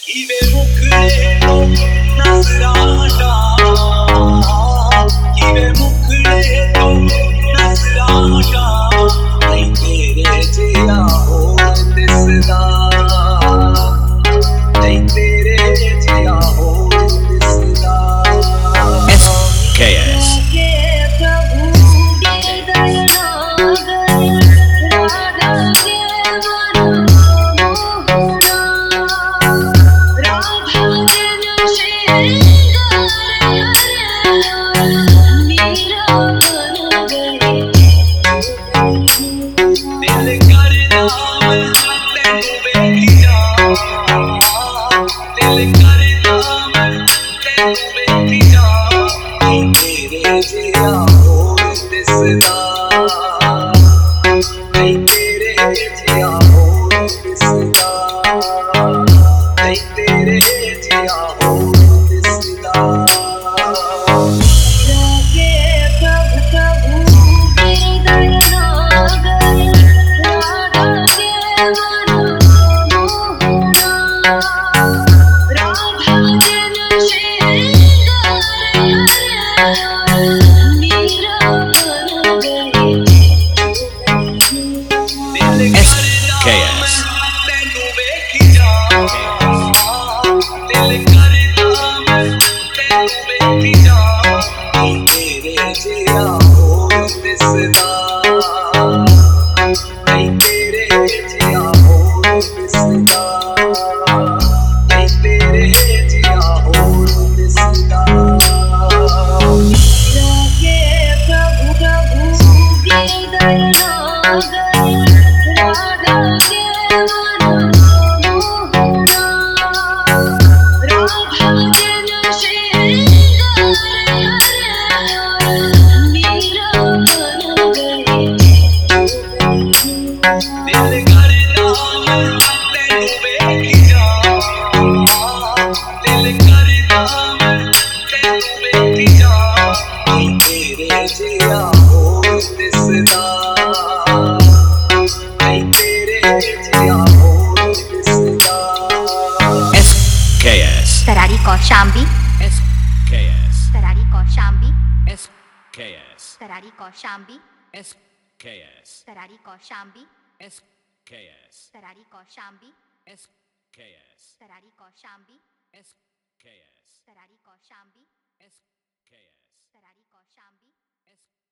किवे मुखड़े तो नजराना किवे मुखड़े तो नजराना नहीं तेरे जिया होर दिसदा नहीं तेरे जिया होर दिसदा SKS दिल करदा मैं तैनू वेखी जावां दिल करदा मैं तैनू वेखी जावां नहीं तेरे जिया होर दिसदा नहीं तेरे जिया होर दिसदा नहीं तेरे जिया होर दिसदा SKS तैनू वेखी जावां दिल करदा मैं तैनू वेखी जावां नहीं तेरे जिया होर दिसदा नहीं तेरे जिया होर दिसदा नहीं तेरे जिया होर दिसदा दिल करदा मैं तैनू वेखी जावां दिल करदा मैं तैनू वेखी जावां नहीं तेरे जिया होर दिसदा नहीं तेरे जिया होर दिसदा SKS Terari Koshambi, SKS Terari Koshambi, SKS Terari Koshambi, SKS Terari Koshambi, SKS Terari Koshambi, SKS Terari Koshambi, SKS Terari Koshambi, SKS Terari Koshambi.